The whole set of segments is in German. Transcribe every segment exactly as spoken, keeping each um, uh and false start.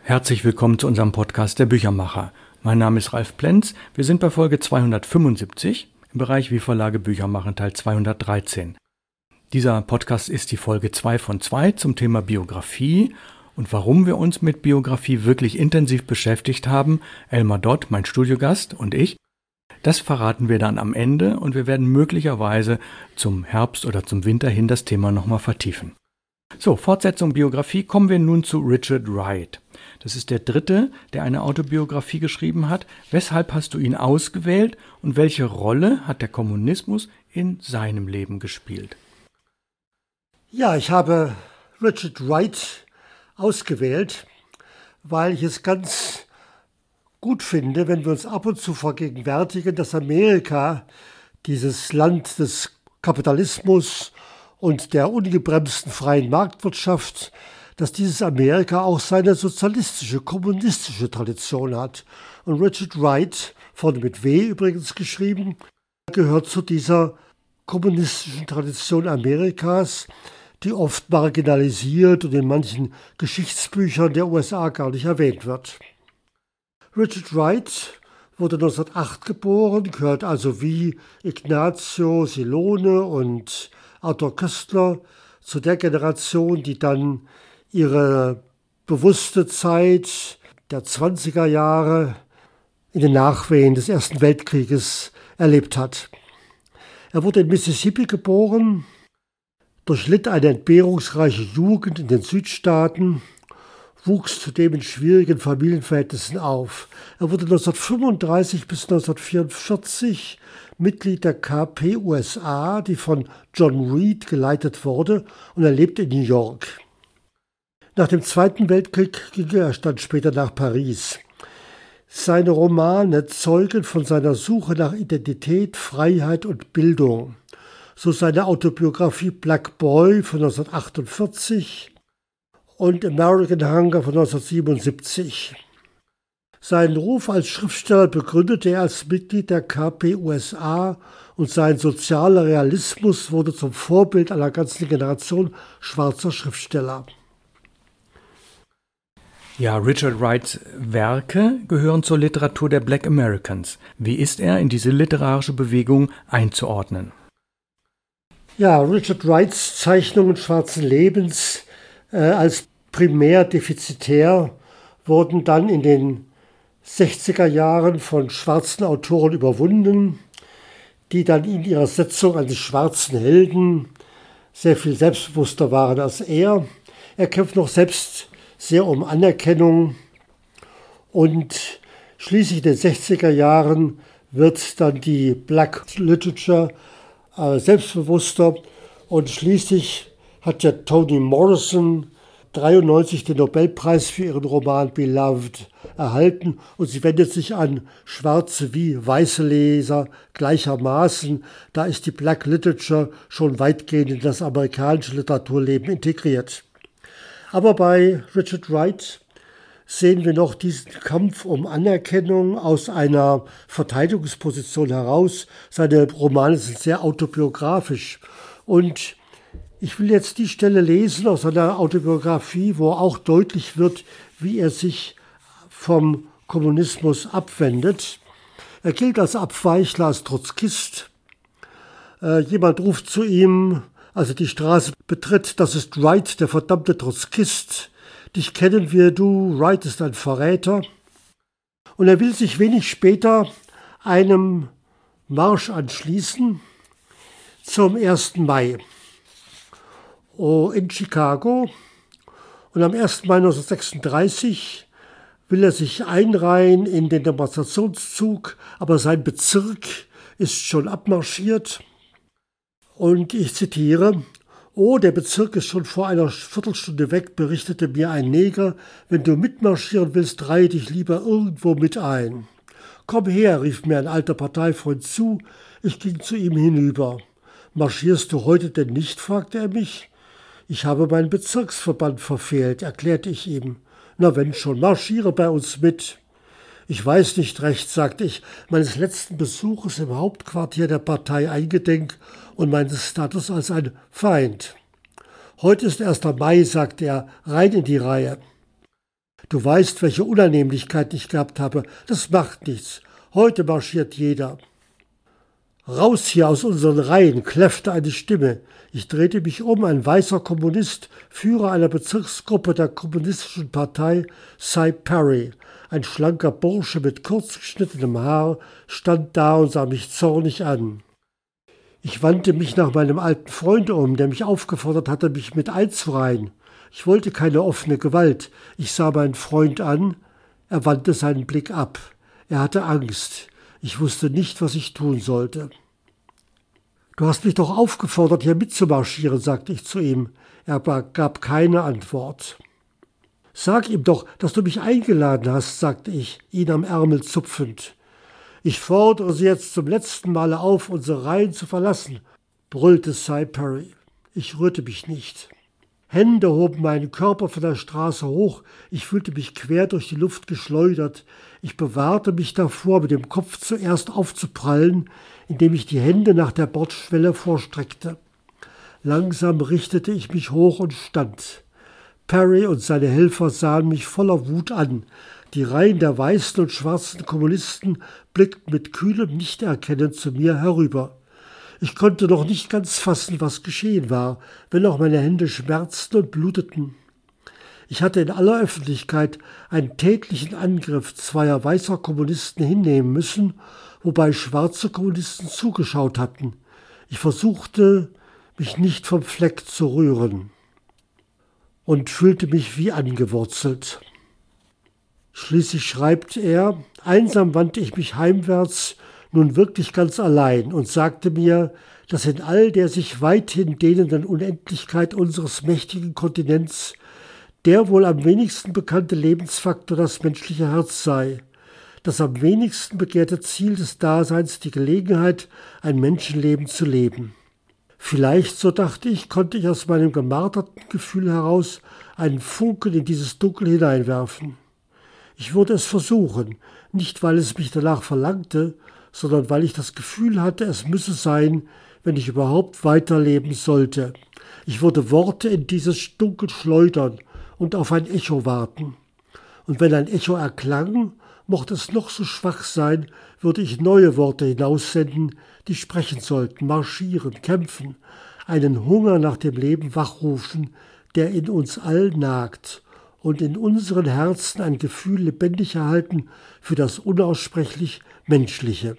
Herzlich willkommen zu unserem Podcast der Büchermacher. Mein Name ist Ralf Plenz. Wir sind bei Folge zweihundertfünfundsiebzig im Bereich Wie Verlage Bücher machen, Teil zweihundertdreizehn. Dieser Podcast ist die Folge zwei von zwei zum Thema Biografie. Und warum wir uns mit Biografie wirklich intensiv beschäftigt haben, Elmar Dott, mein Studiogast, und ich, das verraten wir dann am Ende und wir werden möglicherweise zum Herbst oder zum Winter hin das Thema nochmal vertiefen. So, Fortsetzung Biografie, kommen wir nun zu Richard Wright. Das ist der dritte, der eine Autobiografie geschrieben hat. Weshalb hast du ihn ausgewählt und welche Rolle hat der Kommunismus in seinem Leben gespielt? Ja, ich habe Richard Wright ausgewählt, weil ich es ganz gut finde, wenn wir uns ab und zu vergegenwärtigen, dass Amerika, dieses Land des Kapitalismus und der ungebremsten freien Marktwirtschaft, dass dieses Amerika auch seine sozialistische, kommunistische Tradition hat. Und Richard Wright, vorne mit W übrigens geschrieben, gehört zu dieser kommunistischen Tradition Amerikas, die oft marginalisiert und in manchen Geschichtsbüchern der U S A gar nicht erwähnt wird. Richard Wright wurde neunzehnhundertacht geboren, gehört also wie Ignazio Silone und Arthur Koestler zu der Generation, die dann ihre bewusste Zeit der zwanziger Jahre in den Nachwehen des Ersten Weltkrieges erlebt hat. Er wurde in Mississippi geboren, durchlitt eine entbehrungsreiche Jugend in den Südstaaten, wuchs zudem in schwierigen Familienverhältnissen auf. Er wurde neunzehnhundertfünfunddreißig bis neunzehnhundertvierundvierzig Mitglied der K P U S A, die von John Reed geleitet wurde, und er lebte in New York. Nach dem Zweiten Weltkrieg ging er dann später nach Paris. Seine Romane zeugen von seiner Suche nach Identität, Freiheit und Bildung. So seine Autobiografie Black Boy von neunzehnhundertachtundvierzig und American Hunger von neunzehnhundertsiebenundsiebzig. Seinen Ruf als Schriftsteller begründete er als Mitglied der K P U S A und sein sozialer Realismus wurde zum Vorbild einer ganzen Generation schwarzer Schriftsteller. Ja, Richard Wrights Werke gehören zur Literatur der Black Americans. Wie ist er in diese literarische Bewegung einzuordnen? Ja, Richard Wrights Zeichnungen schwarzen Lebens äh, als primär defizitär wurden dann in den sechziger Jahren von schwarzen Autoren überwunden, die dann in ihrer Setzung eines schwarzen Helden sehr viel selbstbewusster waren als er. Er kämpft noch selbst sehr um Anerkennung und schließlich in den sechziger Jahren wird dann die Black Literature äh, selbstbewusster und schließlich hat ja Toni Morrison dreiundneunzig den Nobelpreis für ihren Roman Beloved erhalten und sie wendet sich an schwarze wie weiße Leser gleichermaßen. Da ist die Black Literature schon weitgehend in das amerikanische Literaturleben integriert. Aber bei Richard Wright sehen wir noch diesen Kampf um Anerkennung aus einer Verteidigungsposition heraus. Seine Romane sind sehr autobiografisch und ich will jetzt die Stelle lesen aus seiner Autobiografie, wo auch deutlich wird, wie er sich vom Kommunismus abwendet. Er gilt als Abweichler, als Trotzkist. Äh, jemand ruft zu ihm, als er die Straße betritt: Das ist Wright, der verdammte Trotzkist. Dich kennen wir, du. Wright ist ein Verräter. Und er will sich wenig später einem Marsch anschließen zum ersten Mai in Chicago. Und am ersten Mai neunzehnhundertsechsunddreißig will er sich einreihen in den Demonstrationszug, aber sein Bezirk ist schon abmarschiert. Und ich zitiere: Oh, der Bezirk ist schon vor einer Viertelstunde weg, berichtete mir ein Neger. Wenn du mitmarschieren willst, reihe dich lieber irgendwo mit ein. Komm her, rief mir ein alter Parteifreund zu. Ich ging zu ihm hinüber. Marschierst du heute denn nicht, fragte er mich. Ich habe meinen Bezirksverband verfehlt, erklärte ich ihm. Na, wenn schon, marschiere bei uns mit. Ich weiß nicht recht, sagte ich, meines letzten Besuches im Hauptquartier der Partei eingedenk und meines Status als ein Feind. Heute ist erster Mai, sagte er, rein in die Reihe. Du weißt, welche Unannehmlichkeit ich gehabt habe. Das macht nichts. Heute marschiert jeder. Raus hier aus unseren Reihen, kläffte eine Stimme. Ich drehte mich um, ein weißer Kommunist, Führer einer Bezirksgruppe der Kommunistischen Partei, Cy Perry. Ein schlanker Bursche mit kurz geschnittenem Haar stand da und sah mich zornig an. Ich wandte mich nach meinem alten Freund um, der mich aufgefordert hatte, mich mit einzureihen. Ich wollte keine offene Gewalt. Ich sah meinen Freund an. Er wandte seinen Blick ab. Er hatte Angst. Ich wusste nicht, was ich tun sollte. »Du hast mich doch aufgefordert, hier mitzumarschieren«, sagte ich zu ihm. Er gab keine Antwort. »Sag ihm doch, dass du mich eingeladen hast«, sagte ich, ihn am Ärmel zupfend. »Ich fordere Sie jetzt zum letzten Male auf, unsere Reihen zu verlassen«, brüllte Cy Perry. Ich rührte mich nicht. Hände hoben meinen Körper von der Straße hoch. Ich fühlte mich quer durch die Luft geschleudert. Ich bewahrte mich davor, mit dem Kopf zuerst aufzuprallen, indem ich die Hände nach der Bordschwelle vorstreckte. Langsam richtete ich mich hoch und stand. Perry und seine Helfer sahen mich voller Wut an. Die Reihen der weißen und schwarzen Kommunisten blickten mit kühlem Nichterkennen zu mir herüber. Ich konnte noch nicht ganz fassen, was geschehen war, wenn auch meine Hände schmerzten und bluteten. Ich hatte in aller Öffentlichkeit einen tätlichen Angriff zweier weißer Kommunisten hinnehmen müssen, wobei schwarze Kommunisten zugeschaut hatten. Ich versuchte, mich nicht vom Fleck zu rühren und fühlte mich wie angewurzelt. Schließlich schreibt er, einsam wandte ich mich heimwärts, nun wirklich ganz allein, und sagte mir, dass in all der sich weithin dehnenden Unendlichkeit unseres mächtigen Kontinents der wohl am wenigsten bekannte Lebensfaktor das menschliche Herz sei, das am wenigsten begehrte Ziel des Daseins die Gelegenheit, ein Menschenleben zu leben. Vielleicht, so dachte ich, konnte ich aus meinem gemarterten Gefühl heraus einen Funken in dieses Dunkel hineinwerfen. Ich würde es versuchen, nicht weil es mich danach verlangte, sondern weil ich das Gefühl hatte, es müsse sein, wenn ich überhaupt weiterleben sollte. Ich würde Worte in dieses Dunkel schleudern und auf ein Echo warten. Und wenn ein Echo erklang, mochte es noch so schwach sein, würde ich neue Worte hinaussenden, die sprechen sollten, marschieren, kämpfen, einen Hunger nach dem Leben wachrufen, der in uns allen nagt, und in unseren Herzen ein Gefühl lebendig erhalten für das unaussprechlich Menschliche.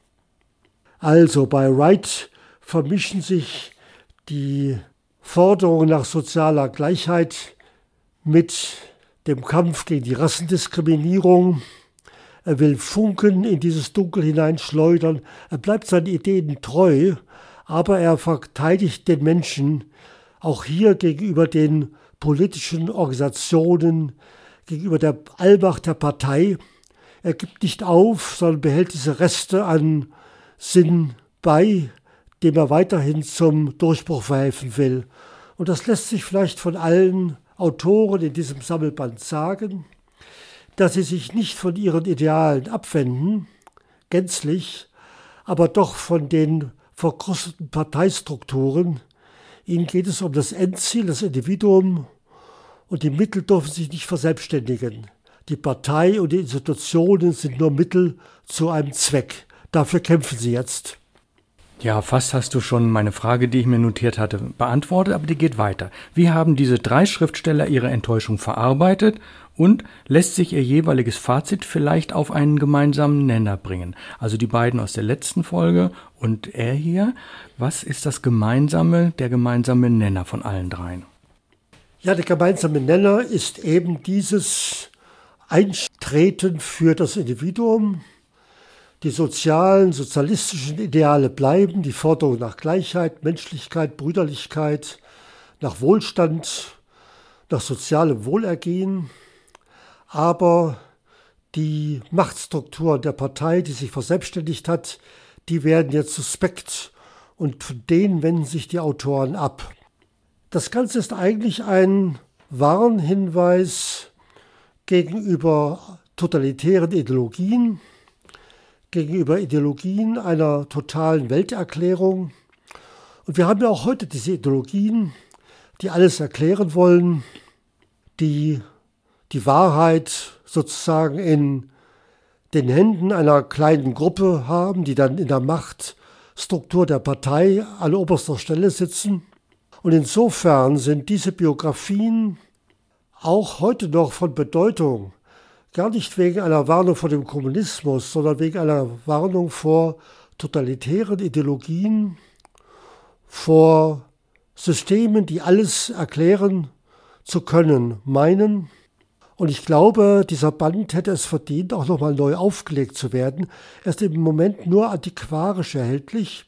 Also bei Wright vermischen sich die Forderungen nach sozialer Gleichheit mit dem Kampf gegen die Rassendiskriminierung. Er will Funken in dieses Dunkel hineinschleudern. Er bleibt seinen Ideen treu, aber er verteidigt den Menschen auch hier gegenüber den politischen Organisationen, gegenüber der Allmacht der Partei. Er gibt nicht auf, sondern behält diese Reste an Sinn bei, dem er weiterhin zum Durchbruch verhelfen will. Und das lässt sich vielleicht von allen Autoren in diesem Sammelband sagen, dass sie sich nicht von ihren Idealen abwenden, gänzlich, aber doch von den verkrusteten Parteistrukturen. Ihnen geht es um das Endziel, das Individuum, und die Mittel dürfen sich nicht verselbstständigen. Die Partei und die Institutionen sind nur Mittel zu einem Zweck. Dafür kämpfen sie jetzt. Ja, fast hast du schon meine Frage, die ich mir notiert hatte, beantwortet, aber die geht weiter. Wie haben diese drei Schriftsteller ihre Enttäuschung verarbeitet und lässt sich ihr jeweiliges Fazit vielleicht auf einen gemeinsamen Nenner bringen? Also die beiden aus der letzten Folge und er hier. Was ist das gemeinsame, der gemeinsame Nenner von allen dreien? Ja, der gemeinsame Nenner ist eben dieses Eintreten für das Individuum. Die sozialen, sozialistischen Ideale bleiben, die Forderung nach Gleichheit, Menschlichkeit, Brüderlichkeit, nach Wohlstand, nach sozialem Wohlergehen. Aber die Machtstruktur der Partei, die sich verselbstständigt hat, die werden jetzt suspekt und von denen wenden sich die Autoren ab. Das Ganze ist eigentlich ein Warnhinweis gegenüber totalitären Ideologien, gegenüber Ideologien einer totalen Welterklärung. Und wir haben ja auch heute diese Ideologien, die alles erklären wollen, die die Wahrheit sozusagen in den Händen einer kleinen Gruppe haben, die dann in der Machtstruktur der Partei an oberster Stelle sitzen. Und insofern sind diese Biografien auch heute noch von Bedeutung, gar nicht wegen einer Warnung vor dem Kommunismus, sondern wegen einer Warnung vor totalitären Ideologien, vor Systemen, die alles erklären zu können, meinen. Und ich glaube, dieser Band hätte es verdient, auch nochmal neu aufgelegt zu werden. Er ist im Moment nur antiquarisch erhältlich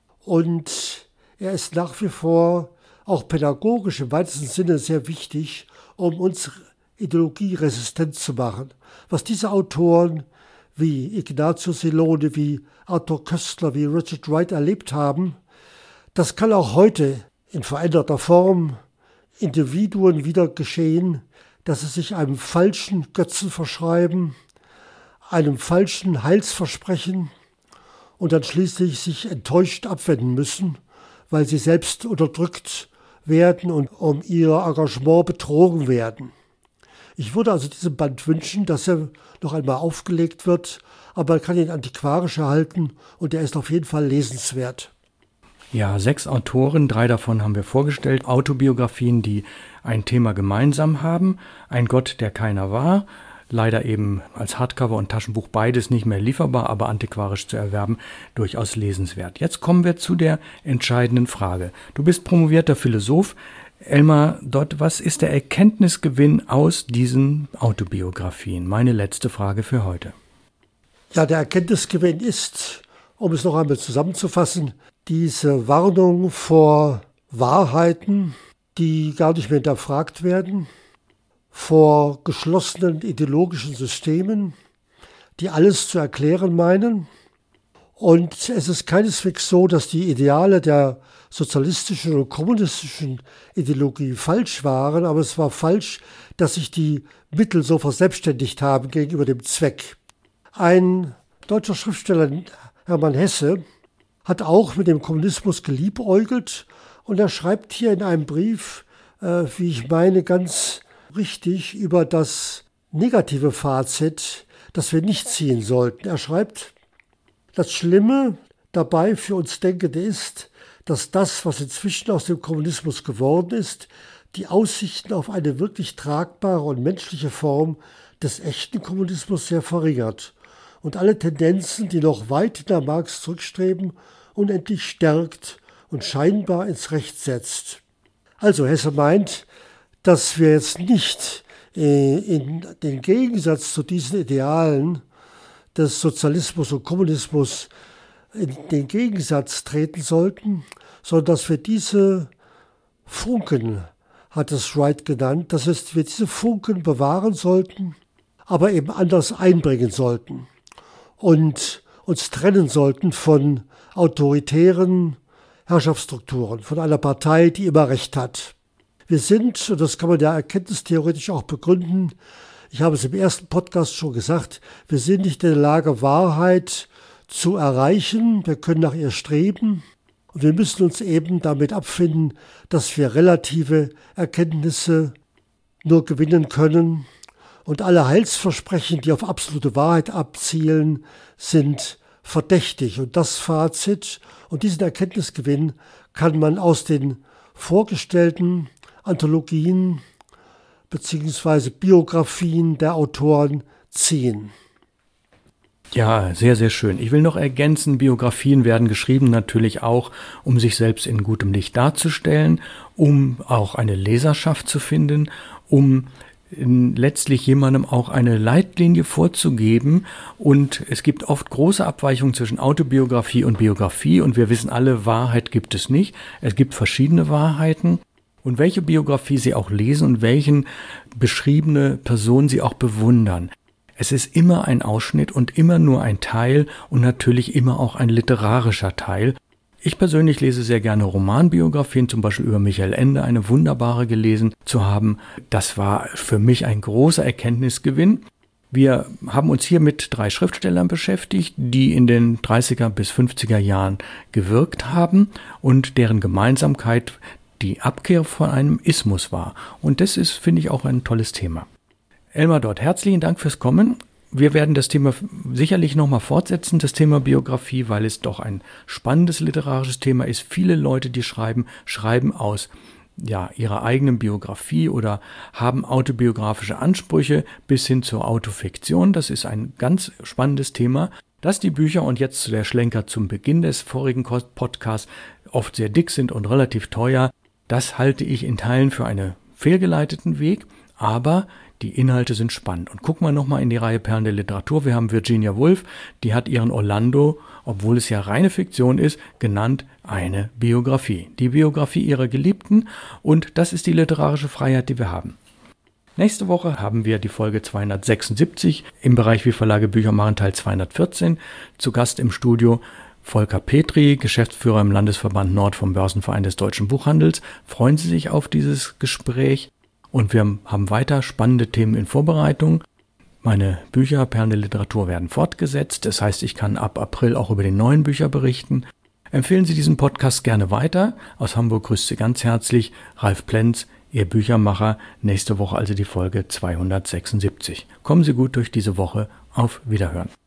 und er ist nach wie vor auch pädagogisch im weitesten Sinne sehr wichtig, um uns ideologieresistent zu machen. Was diese Autoren wie Ignazio Silone, wie Arthur Koestler, wie Richard Wright erlebt haben, das kann auch heute in veränderter Form Individuen wieder geschehen, dass sie sich einem falschen Götzen verschreiben, einem falschen Heilsversprechen und dann schließlich sich enttäuscht abwenden müssen, weil sie selbst unterdrückt werden und um ihr Engagement betrogen werden. Ich würde also diesem Band wünschen, dass er noch einmal aufgelegt wird, aber man kann ihn antiquarisch erhalten und er ist auf jeden Fall lesenswert. Ja, sechs Autoren, drei davon haben wir vorgestellt, Autobiografien, die ein Thema gemeinsam haben. Ein Gott, der keiner war, leider eben als Hardcover und Taschenbuch beides nicht mehr lieferbar, aber antiquarisch zu erwerben, durchaus lesenswert. Jetzt kommen wir zu der entscheidenden Frage. Du bist promovierter Philosoph. Elmar Dott, was ist der Erkenntnisgewinn aus diesen Autobiografien? Meine letzte Frage für heute. Ja, der Erkenntnisgewinn ist, um es noch einmal zusammenzufassen, diese Warnung vor Wahrheiten, die gar nicht mehr hinterfragt werden, vor geschlossenen ideologischen Systemen, die alles zu erklären meinen. Und es ist keineswegs so, dass die Ideale der sozialistischen und kommunistischen Ideologie falsch waren, aber es war falsch, dass sich die Mittel so verselbstständigt haben gegenüber dem Zweck. Ein deutscher Schriftsteller, Hermann Hesse, hat auch mit dem Kommunismus geliebäugelt und er schreibt hier in einem Brief, äh, wie ich meine, ganz richtig über das negative Fazit, das wir nicht ziehen sollten. Er schreibt, das Schlimme dabei für uns Denkende ist, dass das, was inzwischen aus dem Kommunismus geworden ist, die Aussichten auf eine wirklich tragbare und menschliche Form des echten Kommunismus sehr verringert und alle Tendenzen, die noch weit hinter Marx zurückstreben, unendlich stärkt und scheinbar ins Recht setzt. Also Hesse meint, dass wir jetzt nicht äh, in den Gegensatz zu diesen Idealen des Sozialismus und Kommunismus in den Gegensatz treten sollten, sondern dass wir diese Funken, hat es Wright genannt, dass wir diese Funken bewahren sollten, aber eben anders einbringen sollten und uns trennen sollten von autoritären Herrschaftsstrukturen, von einer Partei, die immer Recht hat. Wir sind, und das kann man ja erkenntnistheoretisch auch begründen, ich habe es im ersten Podcast schon gesagt, wir sind nicht in der Lage, Wahrheit zu erreichen, wir können nach ihr streben und wir müssen uns eben damit abfinden, dass wir relative Erkenntnisse nur gewinnen können und alle Heilsversprechen, die auf absolute Wahrheit abzielen, sind verdächtig. Und das Fazit und diesen Erkenntnisgewinn kann man aus den vorgestellten Anthologien bzw. Biografien der Autoren ziehen. Ja, sehr, sehr schön. Ich will noch ergänzen, Biografien werden geschrieben natürlich auch, um sich selbst in gutem Licht darzustellen, um auch eine Leserschaft zu finden, um letztlich jemandem auch eine Leitlinie vorzugeben. Und es gibt oft große Abweichungen zwischen Autobiografie und Biografie und wir wissen alle, Wahrheit gibt es nicht. Es gibt verschiedene Wahrheiten. Und welche Biografie Sie auch lesen und welchen beschriebene Person Sie auch bewundern. Es ist immer ein Ausschnitt und immer nur ein Teil und natürlich immer auch ein literarischer Teil. Ich persönlich lese sehr gerne Romanbiografien, zum Beispiel über Michael Ende, eine wunderbare gelesen zu haben. Das war für mich ein großer Erkenntnisgewinn. Wir haben uns hier mit drei Schriftstellern beschäftigt, die in den dreißiger bis fünfziger Jahren gewirkt haben und deren Gemeinsamkeit die Abkehr von einem Ismus war. Und das ist, finde ich, auch ein tolles Thema. Elmar Dott, herzlichen Dank fürs Kommen. Wir werden das Thema sicherlich nochmal fortsetzen, das Thema Biografie, weil es doch ein spannendes literarisches Thema ist. Viele Leute, die schreiben, schreiben aus ja, ihrer eigenen Biografie oder haben autobiografische Ansprüche bis hin zur Autofiktion. Das ist ein ganz spannendes Thema. Dass die Bücher, und jetzt der Schlenker zum Beginn des vorigen Podcasts, oft sehr dick sind und relativ teuer, das halte ich in Teilen für einen fehlgeleiteten Weg, aber die Inhalte sind spannend. Und gucken wir nochmal in die Reihe Perlen der Literatur. Wir haben Virginia Woolf, die hat ihren Orlando, obwohl es ja reine Fiktion ist, genannt eine Biografie. Die Biografie ihrer Geliebten, und das ist die literarische Freiheit, die wir haben. Nächste Woche haben wir die Folge zweihundertsechsundsiebzig im Bereich Wie Verlage Bücher machen, Teil zweihundertvierzehn. Zu Gast im Studio Volker Petri, Geschäftsführer im Landesverband Nord vom Börsenverein des Deutschen Buchhandels. Freuen Sie sich auf dieses Gespräch. Und wir haben weiter spannende Themen in Vorbereitung. Meine Bücher, Perlen der Literatur, werden fortgesetzt. Das heißt, ich kann ab April auch über die neuen Bücher berichten. Empfehlen Sie diesen Podcast gerne weiter. Aus Hamburg grüßt Sie ganz herzlich Ralf Plenz, Ihr Büchermacher. Nächste Woche also die Folge zweihundertsechsundsiebzig. Kommen Sie gut durch diese Woche. Auf Wiederhören.